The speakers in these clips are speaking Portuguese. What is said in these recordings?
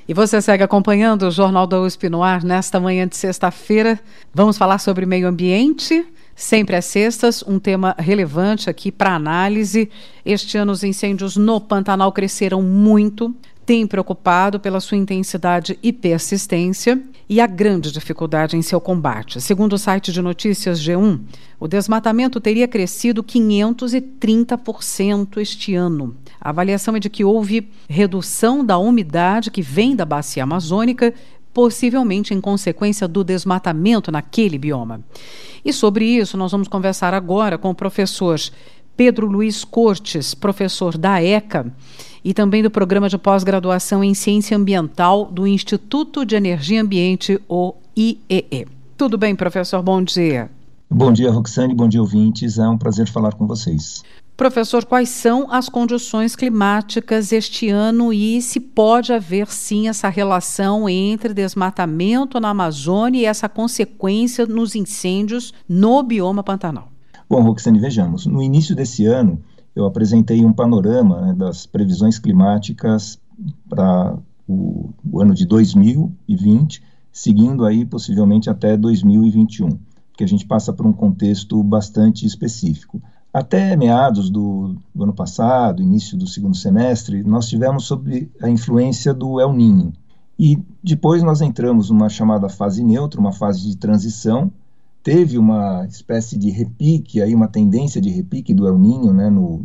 E você segue acompanhando o Jornal da USP no ar nesta manhã de sexta-feira. Vamos falar sobre meio ambiente. Sempre às sextas, um tema relevante aqui para análise. Este ano os incêndios no Pantanal cresceram muito, tem preocupado pela sua intensidade e persistência e a grande dificuldade em seu combate. Segundo o site de notícias G1, o desmatamento teria crescido 530% este ano. A avaliação é de que houve redução da umidade que vem da bacia amazônica, possivelmente em consequência do desmatamento naquele bioma. E sobre isso nós vamos conversar agora com o professor Pedro Luiz Cortes, professor da ECA e também do Programa de Pós-Graduação em Ciência Ambiental do Instituto de Energia e Ambiente, o IEE. Tudo bem, professor? Bom dia. Bom dia, Roxane. Bom dia, ouvintes. É um prazer falar com vocês. Professor, quais são as condições climáticas este ano e se pode haver, sim, essa relação entre desmatamento na Amazônia e essa consequência nos incêndios no bioma Pantanal? Bom, Roxane, vejamos. No início desse ano, eu apresentei um panorama das previsões climáticas para o ano de 2020, seguindo aí possivelmente até 2021, porque a gente passa por um contexto bastante específico. Até meados do ano passado, início do segundo semestre, nós tivemos sob a influência do El Niño. E depois nós entramos numa chamada fase neutra, uma fase de transição. Teve uma espécie de repique, aí uma tendência de repique do El Niño, né, no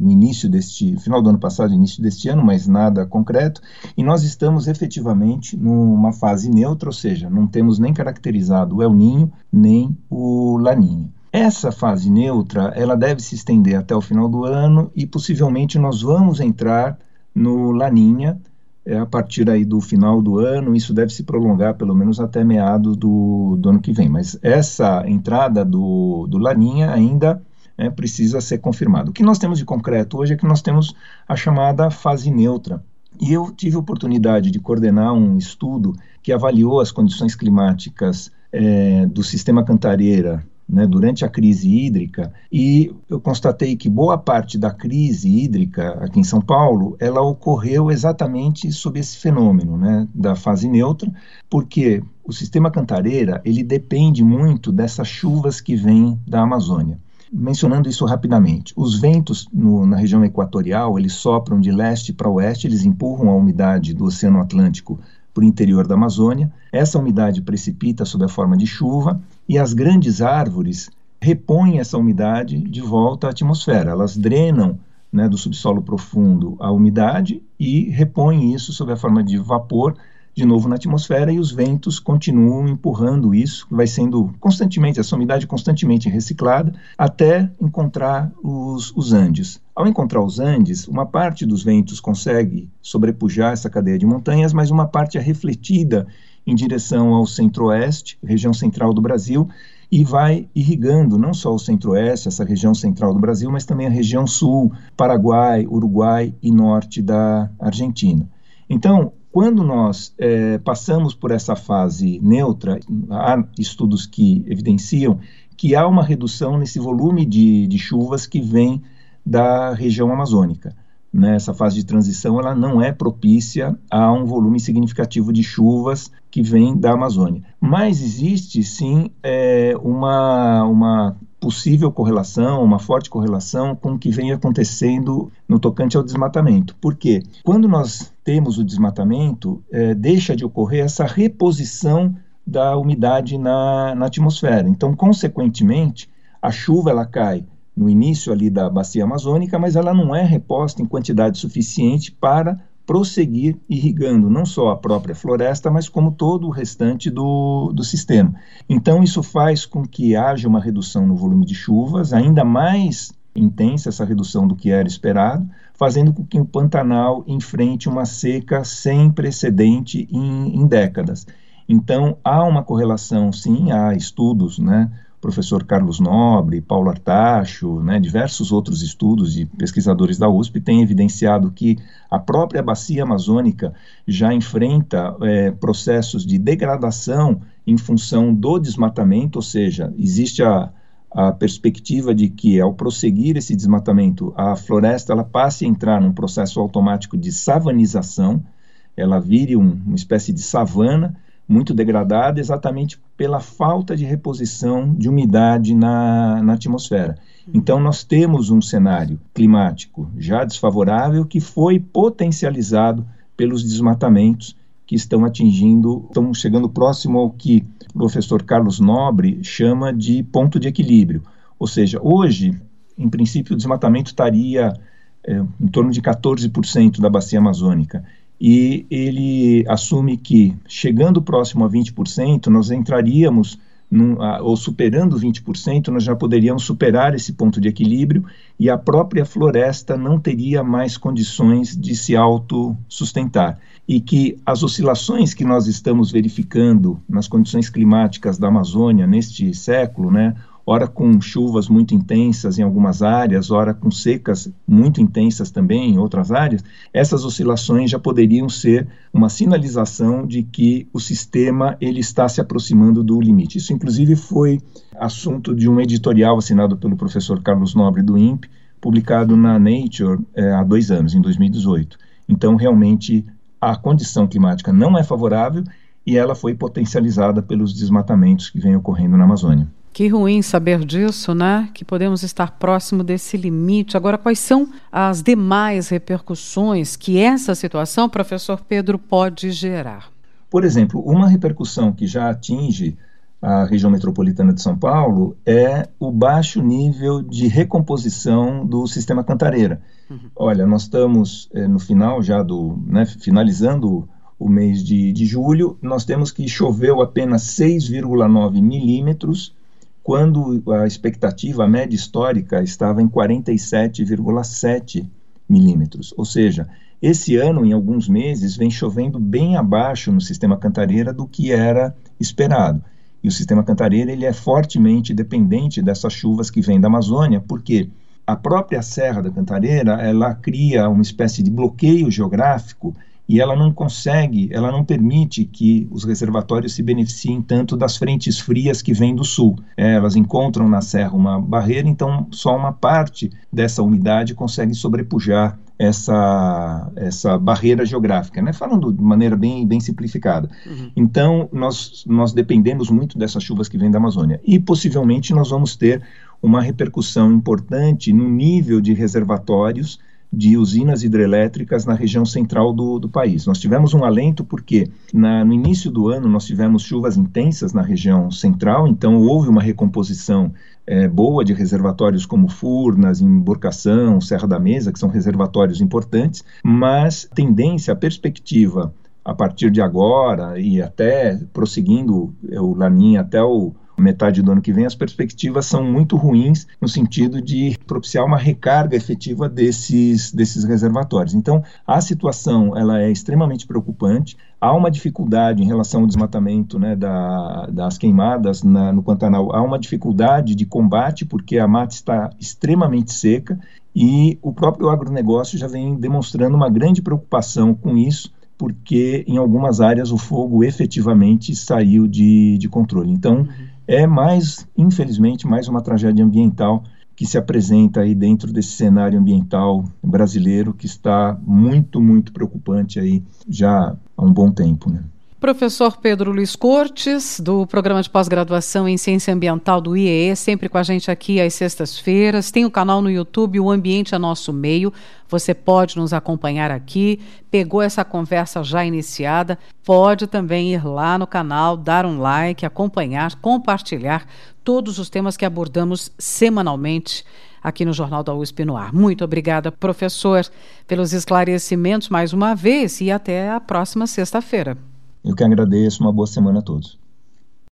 final do ano passado, início deste ano, mas nada concreto. E nós estamos efetivamente numa fase neutra, ou seja, não temos nem caracterizado o El Niño, nem o Laninha. Essa fase neutra, ela deve se estender até o final do ano e possivelmente nós vamos entrar no Laninha a partir aí do final do ano. Isso deve se prolongar pelo menos até meados do ano que vem. Mas essa entrada do Laninha ainda precisa ser confirmada. O que nós temos de concreto hoje é que nós temos a chamada fase neutra. E eu tive a oportunidade de coordenar um estudo que avaliou as condições climáticas do sistema Cantareira, durante a crise hídrica, e eu constatei que boa parte da crise hídrica aqui em São Paulo, ela ocorreu exatamente sob esse fenômeno, da fase neutra, porque o sistema Cantareira, ele depende muito dessas chuvas que vêm da Amazônia. Mencionando isso rapidamente, os ventos na região equatorial, eles sopram de leste para oeste, eles empurram a umidade do Oceano Atlântico para o interior da Amazônia. Essa umidade precipita sob a forma de chuva e as grandes árvores repõem essa umidade de volta à atmosfera. Elas drenam do subsolo profundo a umidade e repõem isso sob a forma de vapor de novo na atmosfera, e os ventos continuam empurrando isso, vai sendo constantemente, essa umidade constantemente reciclada, até encontrar os Andes. Ao encontrar os Andes, uma parte dos ventos consegue sobrepujar essa cadeia de montanhas, mas uma parte é refletida em direção ao centro-oeste, região central do Brasil, e vai irrigando não só o centro-oeste, essa região central do Brasil, mas também a região sul, Paraguai, Uruguai e norte da Argentina. Então, quando nós passamos por essa fase neutra, há estudos que evidenciam que há uma redução nesse volume de chuvas que vem da região amazônica. Essa fase de transição, ela não é propícia a um volume significativo de chuvas que vem da Amazônia. Mas existe, sim, uma possível correlação, uma forte correlação com o que vem acontecendo no tocante ao desmatamento. Por quê? Quando nós temos o desmatamento, deixa de ocorrer essa reposição da umidade na atmosfera. Então, consequentemente, a chuva ela cai no início ali da bacia amazônica, mas ela não é reposta em quantidade suficiente para prosseguir irrigando não só a própria floresta, mas como todo o restante do sistema. Então isso faz com que haja uma redução no volume de chuvas, ainda mais intensa essa redução do que era esperado, fazendo com que o Pantanal enfrente uma seca sem precedente em décadas. Então há uma correlação, sim, há estudos, professor Carlos Nobre, Paulo Artacho, diversos outros estudos de pesquisadores da USP têm evidenciado que a própria bacia amazônica já enfrenta processos de degradação em função do desmatamento, ou seja, existe a perspectiva de que ao prosseguir esse desmatamento, a floresta ela passe a entrar num processo automático de savanização, ela vire uma espécie de savana muito degradada, exatamente pela falta de reposição de umidade na atmosfera. Então, nós temos um cenário climático já desfavorável que foi potencializado pelos desmatamentos que estão chegando próximo ao que o professor Carlos Nobre chama de ponto de equilíbrio. Ou seja, hoje, em princípio, o desmatamento estaria em torno de 14% da bacia amazônica. E ele assume que, chegando próximo a 20%, nós entraríamos, ou superando 20%, nós já poderíamos superar esse ponto de equilíbrio e a própria floresta não teria mais condições de se autossustentar. E que as oscilações que nós estamos verificando nas condições climáticas da Amazônia neste século, ora com chuvas muito intensas em algumas áreas, ora com secas muito intensas também em outras áreas, essas oscilações já poderiam ser uma sinalização de que o sistema ele está se aproximando do limite. Isso, inclusive, foi assunto de um editorial assinado pelo professor Carlos Nobre do INPE, publicado na Nature há 2 anos, em 2018. Então, realmente, a condição climática não é favorável e ela foi potencializada pelos desmatamentos que vêm ocorrendo na Amazônia. Que ruim saber disso, que podemos estar próximo desse limite. Agora, quais são as demais repercussões que essa situação, professor Pedro, pode gerar? Por exemplo, uma repercussão que já atinge a região metropolitana de São Paulo é o baixo nível de recomposição do sistema Cantareira. Olha, nós estamos no final já finalizando o mês de julho, nós temos que choveu apenas 6,9 milímetros, quando a expectativa, a média histórica, estava em 47,7 milímetros. Ou seja, esse ano, em alguns meses, vem chovendo bem abaixo no sistema Cantareira do que era esperado. E o sistema Cantareira ele é fortemente dependente dessas chuvas que vêm da Amazônia, porque a própria Serra da Cantareira, ela cria uma espécie de bloqueio geográfico e ela não permite que os reservatórios se beneficiem tanto das frentes frias que vêm do sul. Elas encontram na serra uma barreira, então só uma parte dessa umidade consegue sobrepujar essa barreira geográfica, falando de maneira bem simplificada. Então, nós dependemos muito dessas chuvas que vêm da Amazônia e possivelmente nós vamos ter uma repercussão importante no nível de reservatórios de usinas hidrelétricas na região central do país. Nós tivemos um alento porque no início do ano nós tivemos chuvas intensas na região central, então houve uma recomposição boa de reservatórios como Furnas, Emborcação, Serra da Mesa, que são reservatórios importantes, mas a perspectiva a partir de agora e até prosseguindo o Laninha até metade do ano que vem, as perspectivas são muito ruins no sentido de propiciar uma recarga efetiva desses reservatórios. Então, a situação ela é extremamente preocupante. Há uma dificuldade em relação ao desmatamento das queimadas no Pantanal. Há uma dificuldade de combate porque a mata está extremamente seca e o próprio agronegócio já vem demonstrando uma grande preocupação com isso, porque em algumas áreas o fogo efetivamente saiu de controle. Então, infelizmente, mais uma tragédia ambiental que se apresenta aí dentro desse cenário ambiental brasileiro que está muito, muito preocupante aí já há um bom tempo, Professor Pedro Luiz Cortes, do Programa de Pós-Graduação em Ciência Ambiental do IEE, sempre com a gente aqui às sextas-feiras. Tem o canal no YouTube, O Ambiente é Nosso Meio. Você pode nos acompanhar aqui. Pegou essa conversa já iniciada, pode também ir lá no canal, dar um like, acompanhar, compartilhar todos os temas que abordamos semanalmente aqui no Jornal da USP no Ar. Muito obrigada, professor, pelos esclarecimentos mais uma vez e até a próxima sexta-feira. Eu que agradeço, uma boa semana a todos.